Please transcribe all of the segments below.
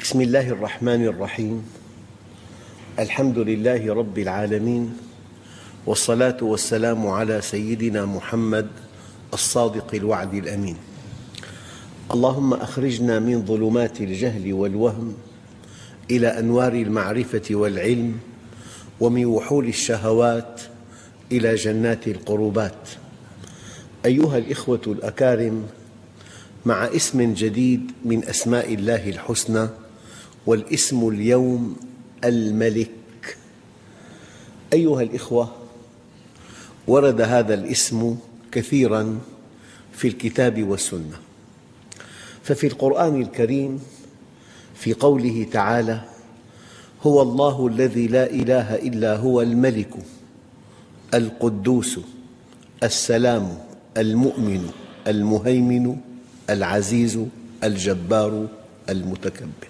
بسم الله الرحمن الرحيم. الحمد لله رب العالمين، والصلاة والسلام على سيدنا محمد الصادق الوعد الأمين. اللهم أخرجنا من ظلمات الجهل والوهم إلى أنوار المعرفة والعلم، ومن وحول الشهوات إلى جنات القربات. أيها الإخوة الأكارم، مع اسم جديد من أسماء الله الحسنى، والاسم اليوم الملك. أيها الإخوة، ورد هذا الاسم كثيراً في الكتاب والسنة. ففي القرآن الكريم في قوله تعالى: هو الله الذي لا إله إلا هو الملك القدوس السلام المؤمن المهيمن العزيز الجبار المتكبر.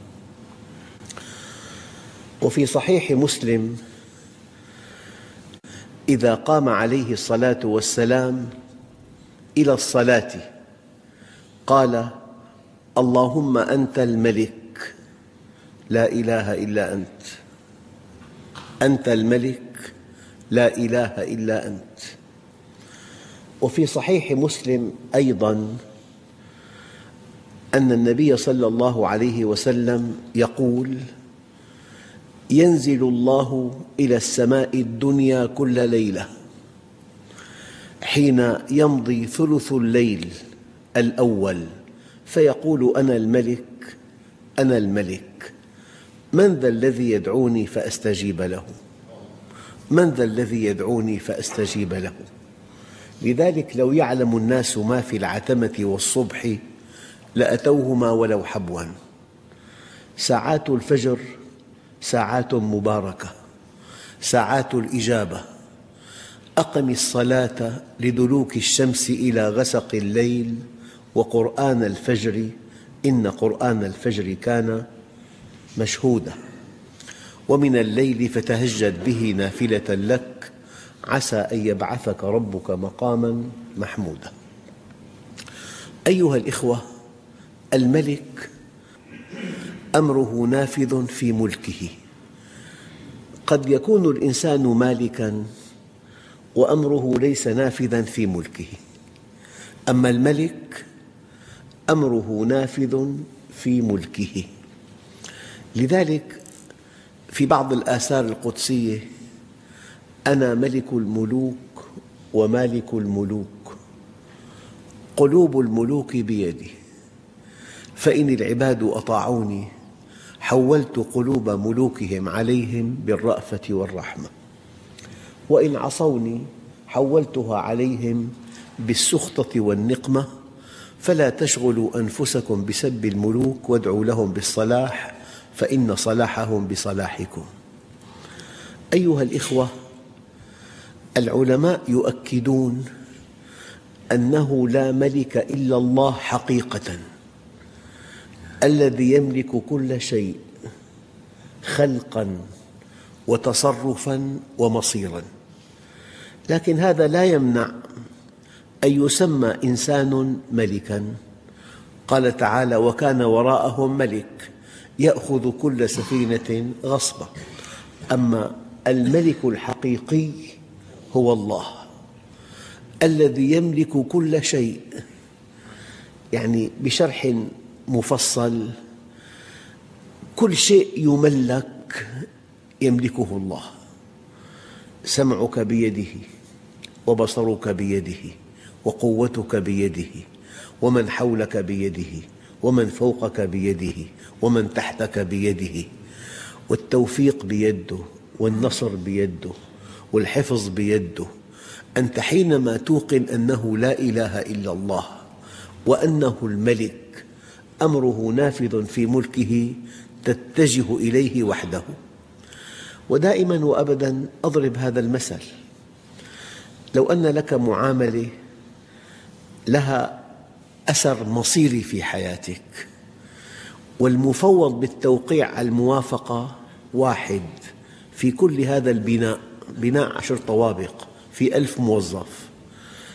وفي صحيح مسلم: إذا قام عليه الصلاة والسلام إلى الصلاة قال: اللهم أنت الملك لا إله إلا أنت، أنت الملك لا إله إلا أنت. وفي صحيح مسلم أيضاً أن النبي صلى الله عليه وسلم يقول: ينزل الله إلى السماء الدنيا كل ليلة حين يمضي ثلث الليل الأول فيقول: أنا الملك أنا الملك، من ذا الذي يدعوني فأستجيب له؟ من ذا الذي يدعوني فأستجيب له؟ لذلك لو يعلم الناس ما في العتمة والصبح لأتوهما ولو حبوا. ساعات الفجر ساعات مباركة، ساعات الإجابة. أقم الصلاة لدلوك الشمس إلى غسق الليل وقرآن الفجر إن قرآن الفجر كان مشهودا. ومن الليل فتهجد به نافلة لك عسى أن يبعثك ربك مقاما محمودا. أيها الإخوة، الملك أمره نافذ في ملكه. قد يكون الإنسان مالكاً وأمره ليس نافذاً في ملكه، أما الملك أمره نافذ في ملكه. لذلك في بعض الآثار القدسية: أنا ملك الملوك ومالك الملوك، قلوب الملوك بيدي، فإن العباد أطاعوني حولت قلوب ملوكهم عليهم بالرأفة والرحمة، وإن عصوني حولتها عليهم بالسخطة والنقمة، فلا تشغلوا أنفسكم بسب الملوك وادعوا لهم بالصلاح فإن صلاحهم بصلاحكم. أيها الإخوة، العلماء يؤكدون أنه لا ملك إلا الله حقيقة، الذي يملك كل شيء خلقاً وتصرفاً ومصيراً. لكن هذا لا يمنع أن يسمى إنسان ملكاً. قال تعالى: وكان وراءهم ملك يأخذ كل سفينة غصبا. أما الملك الحقيقي هو الله الذي يملك كل شيء. يعني بشرح مفصل: كل شيء يملك يملكه الله. سمعك بيده، وبصرك بيده، وقوتك بيده، ومن حولك بيده، ومن فوقك بيده، ومن تحتك بيده، والتوفيق بيده، والنصر بيده، والحفظ بيده. أنت حينما توقن أنه لا إله إلا الله وأنه الملك أمره نافذ في ملكه تتجه إليه وحده. ودائماً وأبداً أضرب هذا المثل: لو أن لك معاملة لها أثر مصيري في حياتك، والمفوض بالتوقيع على الموافقة واحد في كل هذا البناء، بناء 10 طوابق في 1000 موظف،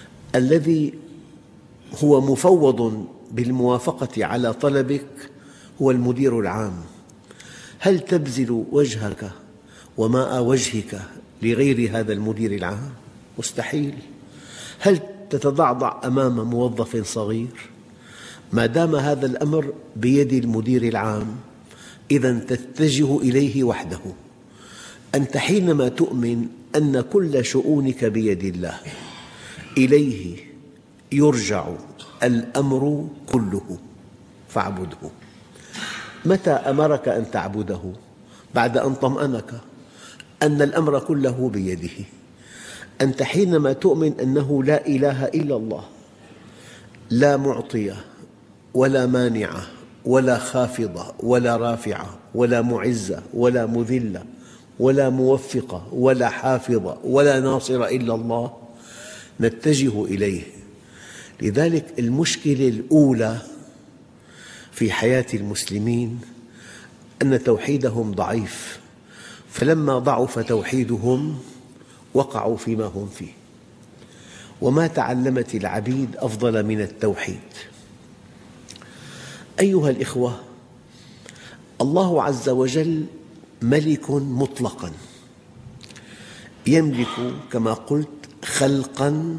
الذي هو مفوض بالموافقة على طلبك هو المدير العام. هل تبذل وجهك وماء وجهك لغير هذا المدير العام؟ مستحيل. هل تتضعضع أمام موظف صغير؟ ما دام هذا الأمر بيد المدير العام، إذن تتجه إليه وحده. أنت حينما تؤمن أن كل شؤونك بيد الله، إليه يرجع الأمر كله، فاعبده. متى أمرك أن تعبده؟ بعد أن طمأنك أن الأمر كله بيده. أنت حينما تؤمن أنه لا إله إلا الله، لا معطي ولا مانع ولا خافض ولا رافع ولا معز ولا مذل ولا موفق ولا حافظ ولا ناصر إلا الله، نتجه إليه. لذلك المشكلة الأولى في حياة المسلمين أن توحيدهم ضعيف، فلما ضعف توحيدهم وقعوا فيما هم فيه. وما تعلمت العبيد أفضل من التوحيد. أيها الإخوة، الله عز وجل ملك مطلقاً، يملك كما قلت خلقاً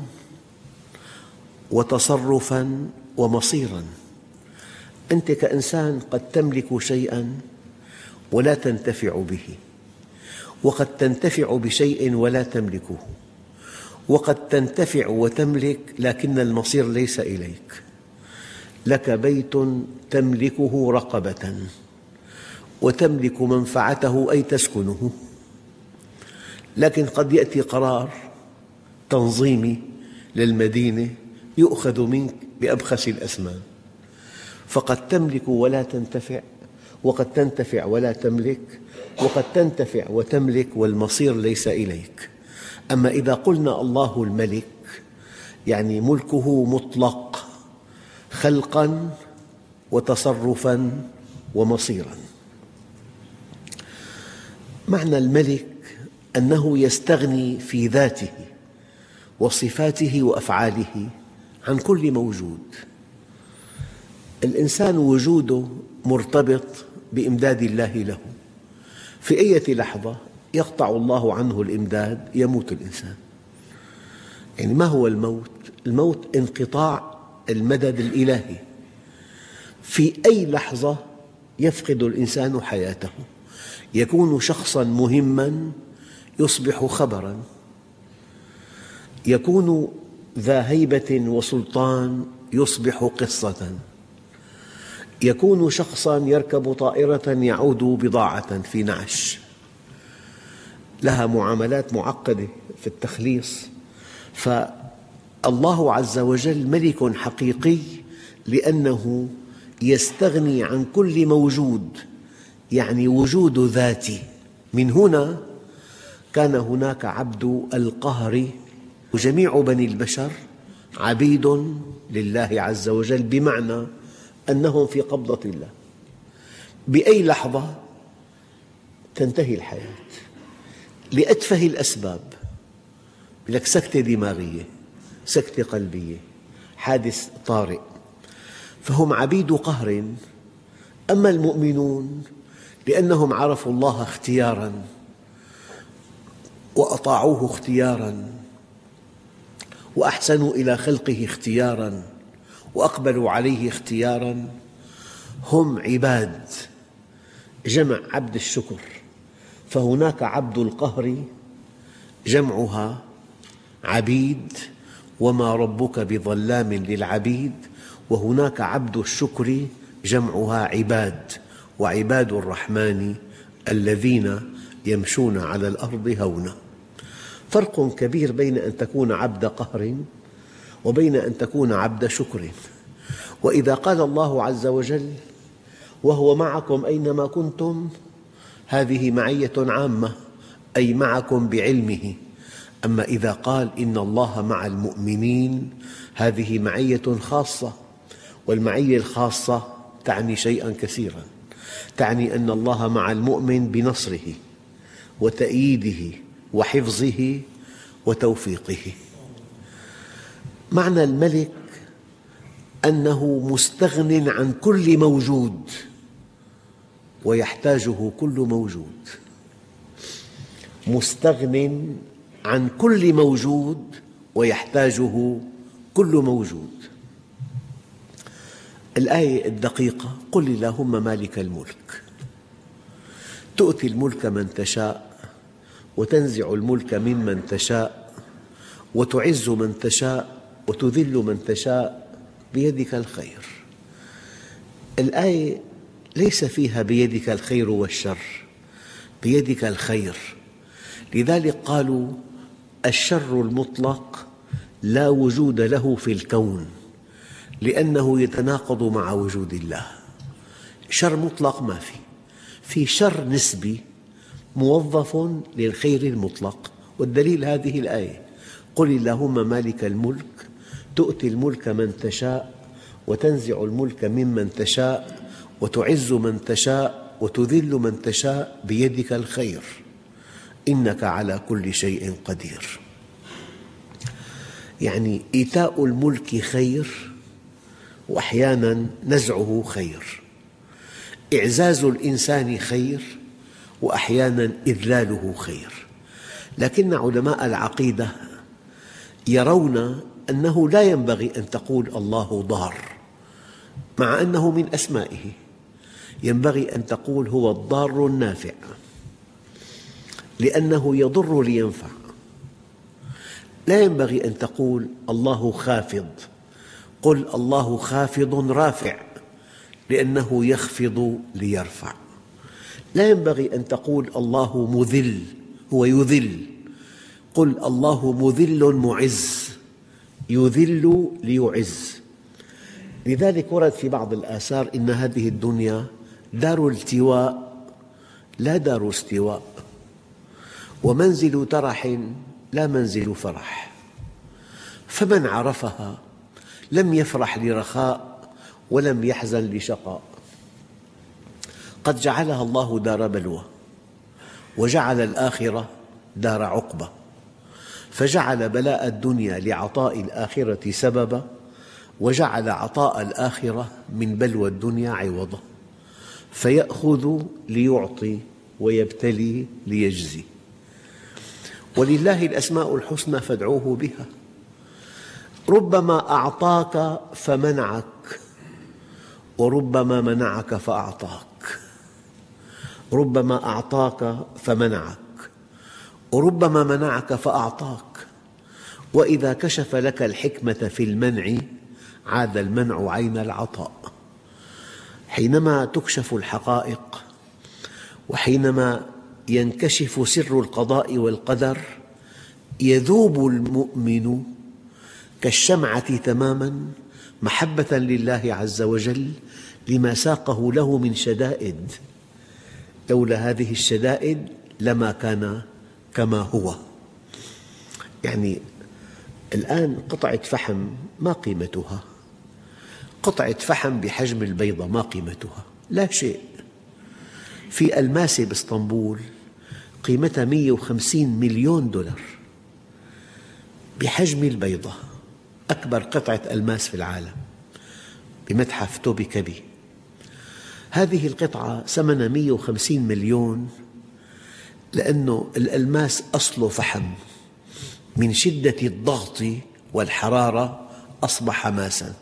وتصرفاً ومصيراً. أنت كإنسان قد تملك شيئاً ولا تنتفع به، وقد تنتفع بشيء ولا تملكه، وقد تنتفع وتملك لكن المصير ليس إليك. لك بيت تملكه رقبة وتملك منفعته أي تسكنه، لكن قد يأتي قرار تنظيمي للمدينة يؤخذ منك بأبخس الأثمان، فقد تملك ولا تنتفع، وقد تنتفع ولا تملك، وقد تنتفع وتملك والمصير ليس إليك. أما إذا قلنا الله الملك يعني ملكه مطلق، خلقاً وتصرفاً ومصيراً. معنى الملك أنه يستغني في ذاته وصفاته وأفعاله عن كل موجود. الإنسان وجوده مرتبط بإمداد الله له، في أي لحظة يقطع الله عنه الإمداد يموت الإنسان. يعني ما هو الموت؟ الموت انقطاع المدد الإلهي. في أي لحظة يفقد الإنسان حياته، يكون شخصاً مهماً يصبح خبراً، يكون ذا هيبة وسلطان يصبح قصة، يكون شخصاً يركب طائرة يعود بضاعة في نعش، لها معاملات معقدة في التخليص. فالله عز وجل ملك حقيقي لأنه يستغني عن كل موجود، يعني وجود ذاتي. من هنا كان هناك عبد القهر، وجميع بني البشر عبيد لله عز وجل، بمعنى أنهم في قبضة الله. بأي لحظة تنتهي الحياة لأتفه الأسباب، لك سكتة دماغية، سكتة قلبية، حادث طارئ، فهم عبيد قهر. أما المؤمنون لأنهم عرفوا الله اختياراً وأطاعوه اختياراً وأحسنوا إلى خلقه اختياراً وأقبلوا عليه اختياراً، هم عباد، جمع عبد الشكر. فهناك عبد القهر جمعها عبيد، وما ربك بظلام للعبيد، وهناك عبد الشكر جمعها عباد، وعباد الرحمن الذين يمشون على الأرض هونا. فرق كبير بين أن تكون عبد قهر وبين أن تكون عبد شكر. وإذا قال الله عز وجل وهو معكم أينما كنتم، هذه معية عامة، أي معكم بعلمه. أما إذا قال إن الله مع المؤمنين، هذه معية خاصة، والمعية الخاصة تعني شيئاً كثيراً، تعني أن الله مع المؤمن بنصره وتأييده وحفظه وتوفيقه. معنى الملك أنه مستغن عن كل موجود، ويحتاجه كل موجود، مستغن عن كل موجود ويحتاجه كل موجود. الآية الدقيقة: قل اللهم مالك الملك تؤتي الملك من تشاء وتنزع الملك ممن تشاء وتعز من تشاء وتذل من تشاء بيدك الخير. الآية ليس فيها بيدك الخير والشر، بيدك الخير. لذلك قالوا الشر المطلق لا وجود له في الكون، لأنه يتناقض مع وجود الله. شر مطلق ما في شر نسبي موظف للخير المطلق، والدليل هذه الآية: قل اللهم مالك الملك تؤتي الملك من تشاء وتنزع الملك ممن تشاء وتعز من تشاء وتذل من تشاء بيدك الخير إنك على كل شيء قدير. يعني إيتاء الملك خير، وأحياناً نزعه خير. إعزاز الإنسان خير، وأحياناً إذلاله خير. لكن علماء العقيدة يرون أنه لا ينبغي أن تقول الله ضار، مع أنه من أسمائه. ينبغي أن تقول هو الضار النافع، لأنه يضر لينفع. لا ينبغي أن تقول الله خافض، قل الله خافض رافع، لأنه يخفض ليرفع. لا ينبغي أن تقول الله مذل، هو يذل، قل الله مذل معز، يذل ليعز. لذلك ورد في بعض الآثار إن هذه الدنيا دار التواء لا دار استواء، ومنزل ترح لا منزل فرح، فمن عرفها لم يفرح لرخاء ولم يحزن لشقاء. قد جعلها الله دار بلوى، وجعل الآخرة دار عقبة، فجعل بلاء الدنيا لعطاء الآخرة سببا، وجعل عطاء الآخرة من بلوى الدنيا عوضا، فيأخذ ليعطي ويبتلي ليجزي. ولله الأسماء الحسنى فادعوه بها. ربما أعطاك فمنعك، وربما منعك فأعطاك. ربما أعطاك فمنعك، وربما منعك فأعطاك. وإذا كشف لك الحكمة في المنع عاد المنع عين العطاء. حينما تكشف الحقائق، وحينما ينكشف سر القضاء والقدر، يذوب المؤمن كالشمعة تماماً محبة لله عز وجل لما ساقه له من شدائد. لولا هذه الشدائد لما كان كما هو. يعني الآن قطعة فحم ما قيمتها؟ قطعة فحم بحجم البيضة ما قيمتها؟ لا شيء. في ألماسة بإسطنبول قيمتها 150 مليون دولار، بحجم البيضة، أكبر قطعة ألماس في العالم، بمتحف توبكابي. هذه القطعة ثمنها 150 مليون، لأن الألماس أصله فحم، من شدة الضغط والحرارة أصبح ماساً.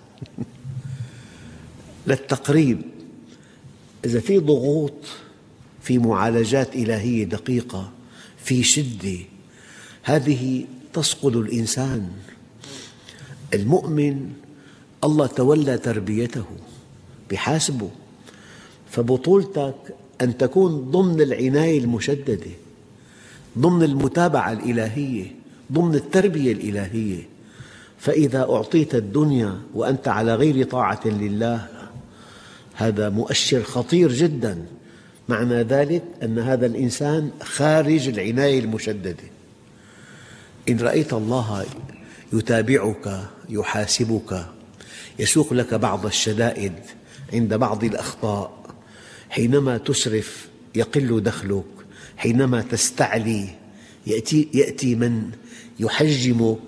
للتقريب، إذا في ضغوط، في معالجات إلهية دقيقة، في شدة، هذه تسقط الإنسان. المؤمن الله تولى تربيته، بحاسبه. فبطولتك أن تكون ضمن العناية المشددة، ضمن المتابعة الإلهية، ضمن التربية الإلهية. فإذا أعطيت الدنيا وأنت على غير طاعة لله، هذا مؤشر خطير جداً. معنى ذلك أن هذا الإنسان خارج العناية المشددة. إن رأيت الله يتابعك، يحاسبك، يسوق لك بعض الشدائد عند بعض الأخطاء، حينما تسرف يقل دخلك، حينما تستعلي يأتي من يحجمك،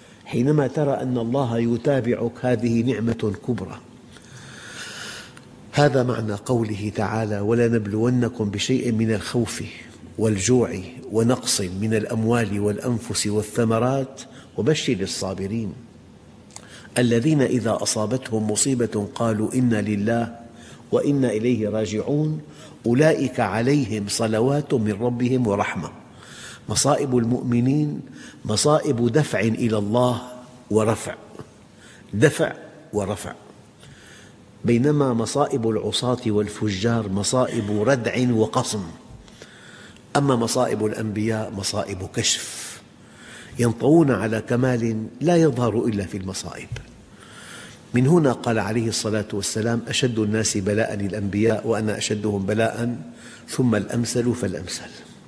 حينما ترى أن الله يتابعك، هذه نعمة كبرى. هذا معنى قوله تعالى: ولنبلونكم بشيء من الخوف والجوع ونقص من الأموال والأنفس والثمرات وبشر الصابرين الذين إذا أصابتهم مصيبة قالوا إنا لله وإنا إليه راجعون أولئك عليهم صلوات من ربهم ورحمة. مصائب المؤمنين مصائب دفع إلى الله ورفع، دفع ورفع، بينما مصائب العصاة والفجار مصائب ردع وقصم. أما مصائب الأنبياء مصائب كشف، ينطوون على كمال لا يظهر إلا في المصائب. من هنا قال عليه الصلاة والسلام: أشد الناس بلاء الأنبياء وأنا أشدهم بلاء ثم الأمثل فالأمثل.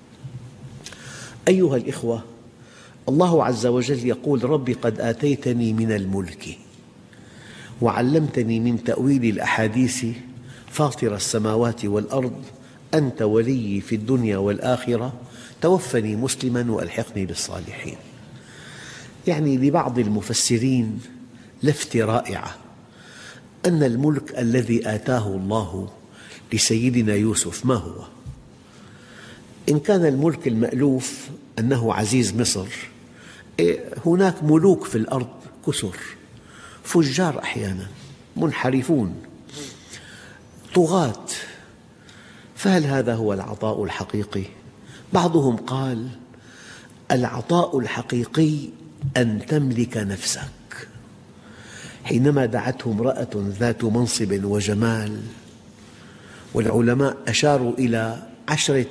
أيها الإخوة، الله عز وجل يقول: رب قد آتيتني من الملك وعلمتني من تأويل الأحاديث فاطر السماوات والأرض أنت ولي في الدنيا والآخرة توفني مسلما وألحقني بالصالحين. يعني لبعض المفسرين لفتة رائعة أن الملك الذي آتاه الله لسيدنا يوسف ما هو؟ إن كان الملك المألوف أنه عزيز مصر، هناك ملوك في الأرض كثر، فجار أحيانا، منحرفون، طغاة. فهل هذا هو العطاء الحقيقي؟ بعضهم قال: العطاء الحقيقي أن تملك نفسك. حينما دعته امرأة ذات منصب وجمال، والعلماء أشاروا إلى 10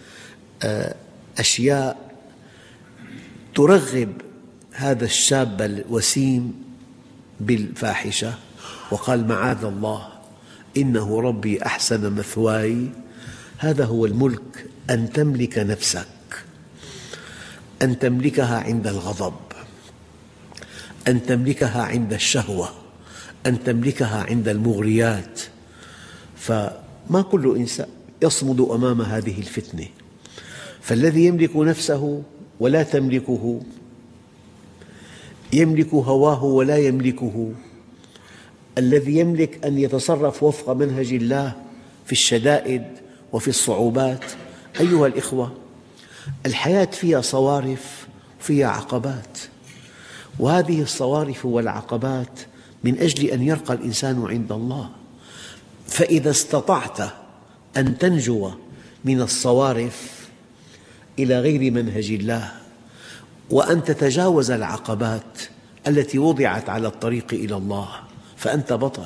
أشياء ترغب هذا الشاب الوسيم بالفاحشة، وقال: معاذ الله إنه ربي أحسن مثواي. هذا هو الملك، أن تملك نفسك، أن تملكها عند الغضب، أن تملكها عند الشهوة، أن تملكها عند المغريات. فما كل إنسان يصمد أمام هذه الفتنة. فالذي يملك نفسه ولا تملكه، يملك هواه ولا يملكه، الذي يملك أن يتصرف وفق منهج الله في الشدائد وفي الصعوبات. أيها الإخوة، الحياة فيها صوارف وفيها عقبات، وهذه الصوارف والعقبات من أجل أن يرقى الإنسان عند الله. فإذا استطعت أن تنجو من الصوارف إلى غير منهج الله وأن تتجاوز العقبات التي وضعت على الطريق إلى الله فأنت بطل.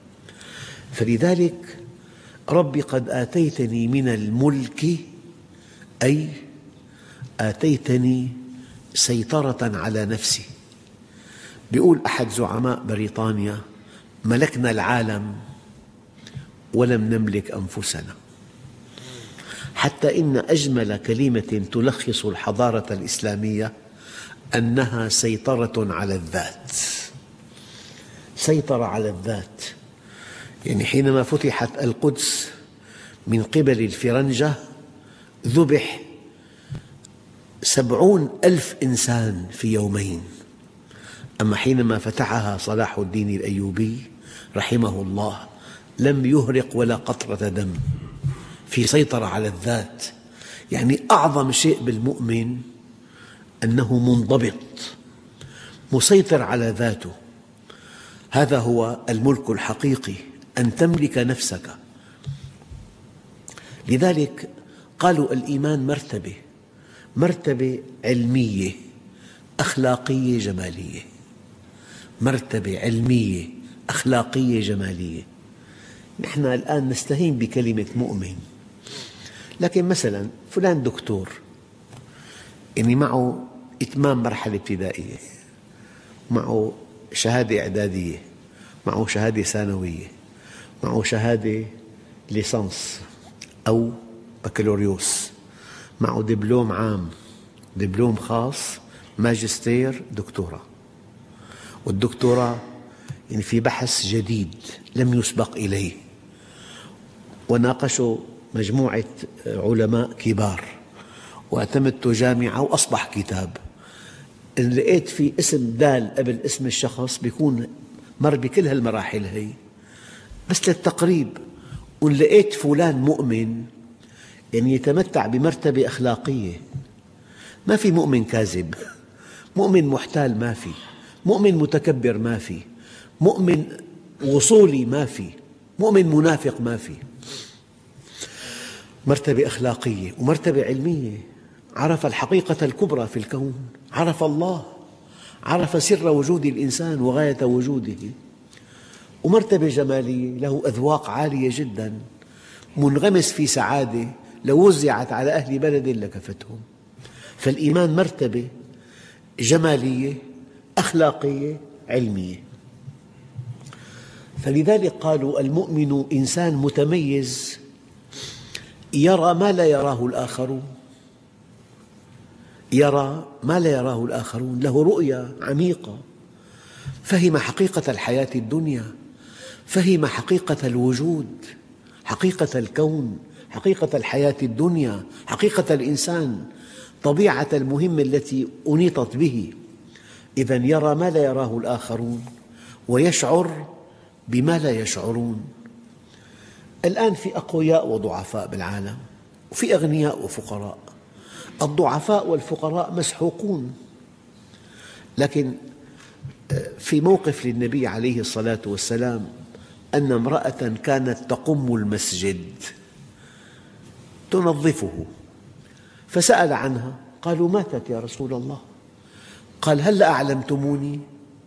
فلذلك رب قد آتيتني من الملك، أي آتيتني سيطرة على نفسي. يقول أحد زعماء بريطانيا: ملكنا العالم ولم نملك أنفسنا. حتى إن أجمل كلمة تلخص الحضارة الإسلامية أنها سيطرة على الذات. سيطرة على الذات، يعني حينما فتحت القدس من قبل الفرنجة ذبح 70,000 إنسان في يومين. أما حينما فتحها صلاح الدين الأيوبي رحمه الله لم يهرق ولا قطرة دم. في سيطرة على الذات، يعني أعظم شيء بالمؤمن أنه منضبط مسيطر على ذاته. هذا هو الملك الحقيقي، أن تملك نفسك. لذلك قالوا الإيمان مرتبة علمية أخلاقية جمالية، مرتبة علمية أخلاقية جمالية. نحن الآن نستهين بكلمة مؤمن، لكن مثلا فلان دكتور، يعني معه إتمام مرحلة ابتدائية، معه شهادة إعدادية، معه شهادة ثانوية، معه شهادة ليسانس أو بكالوريوس، معه دبلوم عام، دبلوم خاص، ماجستير، دكتوراه. والدكتوراه يعني في بحث جديد لم يسبق إليه، وناقشه مجموعة علماء كبار، واعتمدت جامعة وأصبح كتاب. إن لقيت في اسم دال قبل اسم الشخص بيكون مر بكل هالمراحل هي، بس للتقريب. وإن لقيت فلان مؤمن يعني يتمتع بمرتبة أخلاقية. ما في مؤمن كاذب، مؤمن محتال ما في، مؤمن متكبر ما في، مؤمن وصولي ما في، مؤمن منافق ما في. مرتبة أخلاقية ومرتبة علمية، عرف الحقيقة الكبرى في الكون، عرف الله، عرف سر وجود الإنسان وغاية وجوده. ومرتبة جمالية، له أذواق عالية جدا، منغمس في سعادة لو وزعت على أهل بلد لكفتهم. فالإيمان مرتبة جمالية أخلاقية علمية. فلذلك قالوا المؤمن إنسان متميز يرى ما لا يراه الآخرون، يرى ما لا يراه الآخرون، له رؤية عميقة، فهم حقيقة الحياة الدنيا، فهم حقيقة الوجود، حقيقة الكون، حقيقة الحياة الدنيا، حقيقة الإنسان، طبيعة المهمة التي أنيطت به. إذن يرى ما لا يراه الآخرون ويشعر بما لا يشعرون. الآن في أقوياء وضعفاء بالعالم، وفي أغنياء وفقراء. الضعفاء والفقراء مسحوقون، لكن في موقف للنبي عليه الصلاة والسلام أن امرأة كانت تقم المسجد تنظفه، فسأل عنها، قالوا ماتت يا رسول الله. قال هل أعلمتموني؟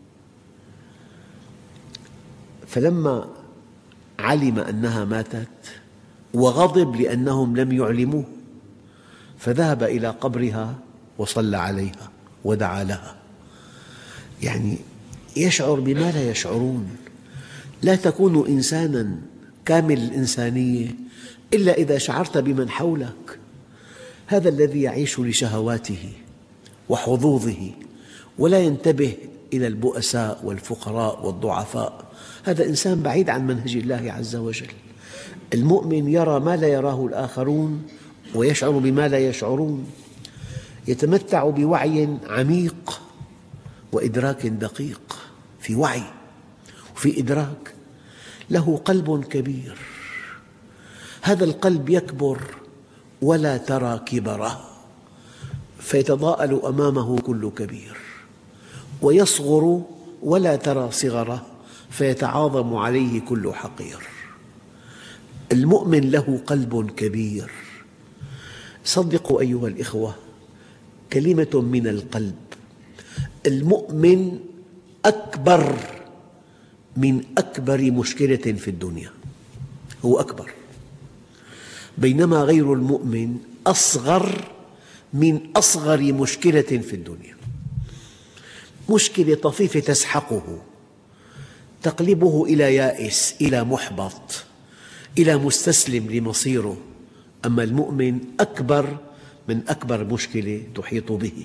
فلما علم أنها ماتت وغضب لأنهم لم يعلموه، فذهب إلى قبرها وصلى عليها ودعا لها. يعني يشعر بما لا يشعرون. لا تكون إنسانا كامل الإنسانية إلا إذا شعرت بمن حولك. هذا الذي يعيش لشهواته وحظوظه ولا ينتبه إلى البؤساء والفقراء والضعفاء، هذا إنسان بعيد عن منهج الله عز وجل. المؤمن يرى ما لا يراه الآخرون ويشعر بما لا يشعرون، يتمتع بوعي عميق وإدراك دقيق. في وعي وفي إدراك، له قلب كبير، هذا القلب يكبر ولا ترى كبره، فيتضاءل أمامه كل كبير، ويصغر ولا ترى صغره، فيتعاظم عليه كل حقير. المؤمن له قلب كبير. صدقوا أيها الإخوة، كلمة من القلب، المؤمن أكبر من أكبر مشكلة في الدنيا، هو أكبر، بينما غير المؤمن أصغر من أصغر مشكلة في الدنيا. مشكلة طفيفة تسحقه، تقلبه إلى يائس، إلى محبط، إلى مستسلم لمصيره. أما المؤمن أكبر من أكبر مشكلة تحيط به.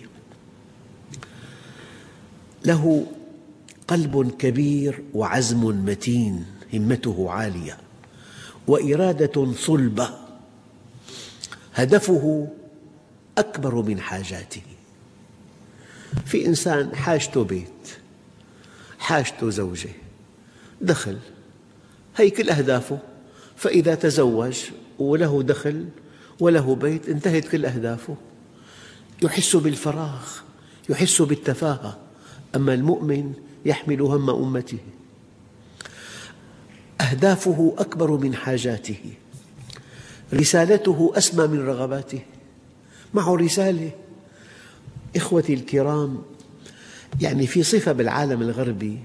له قلب كبير وعزم متين، همته عالية وإرادة صلبة، هدفه أكبر من حاجاته. في إنسان حاجته بيت، حاجته زوجة، دخل، هي كل أهدافه. فإذا تزوج وله دخل وله بيت انتهت كل أهدافه، يحس بالفراغ، يحس بالتفاهة. أما المؤمن يحمل هم أمته، أهدافه أكبر من حاجاته، رسالته أسمى من رغباته، معه رسالة. إخوتي الكرام، يعني في صفة بالعالم الغربي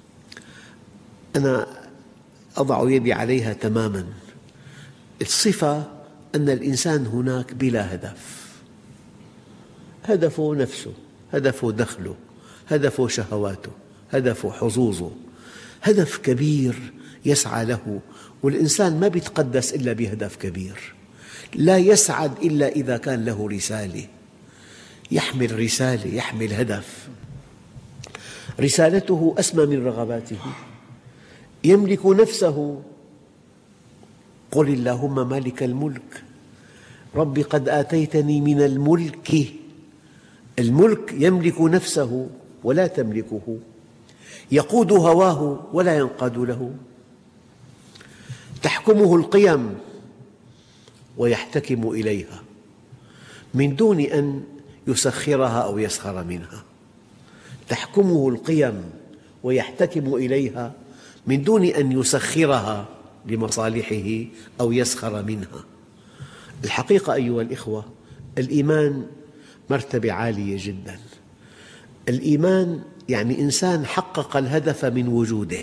أنا أضع يدي عليها تماماً، الصفة أن الإنسان هناك بلا هدف، هدفه نفسه، هدفه دخله، هدفه شهواته، هدفه حظوظه، هدف كبير يسعى له. والإنسان ما يتقدس إلا بهدف كبير، لا يسعد إلا إذا كان له رسالة، يحمل رسالة، يحمل هدف. رسالته أسمى من رغباته، يملك نفسه. قل اللهم مالك الملك رب قد آتيتني من الملك. الملك يملك نفسه ولا تملكه، يقود هواه ولا ينقاد له. تحكمه القيم ويحتكم إليها من دون أن يسخرها أو يسخر منها. تحكمه القيم ويحتكم إليها من دون أن يسخرها لمصالحه أو يسخر منها. الحقيقة أيها الإخوة، الإيمان مرتبة عالية جدا. الإيمان يعني إنسان حقق الهدف من وجوده.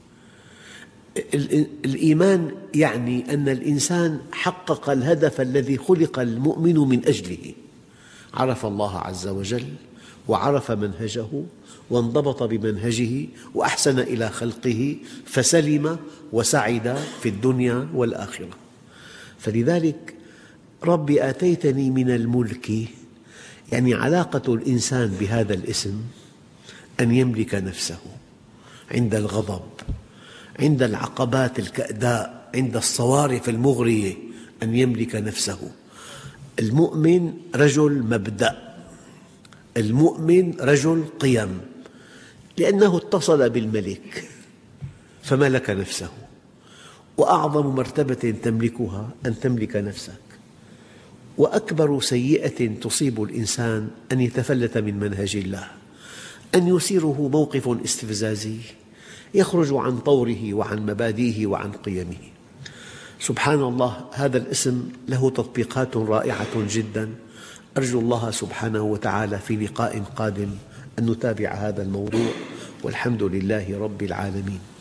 الإيمان يعني أن الإنسان حقق الهدف الذي خلق المؤمن من أجله، عرف الله عز وجل وعرف منهجه وانضبط بمنهجه وأحسن إلى خلقه فسلم وسعد في الدنيا والآخرة. فلذلك رب آتيتني من الملك، يعني علاقة الإنسان بهذا الاسم أن يملك نفسه عند الغضب، عند العقبات الكأداء، عند الصوارف المغرية، أن يملك نفسه. المؤمن رجل مبدأ، المؤمن رجل قيم، لأنه اتصل بالملك فملك نفسه. وأعظم مرتبة تملكها أن تملك نفسك. وأكبر سيئة تصيب الإنسان أن يتفلت من منهج الله، أن يثيره موقف استفزازي يخرج عن طوره وعن مبادئه وعن قيمه. سبحان الله، هذا الاسم له تطبيقات رائعة جدا. أرجو الله سبحانه وتعالى في لقاء قادم أن نتابع هذا الموضوع، والحمد لله رب العالمين.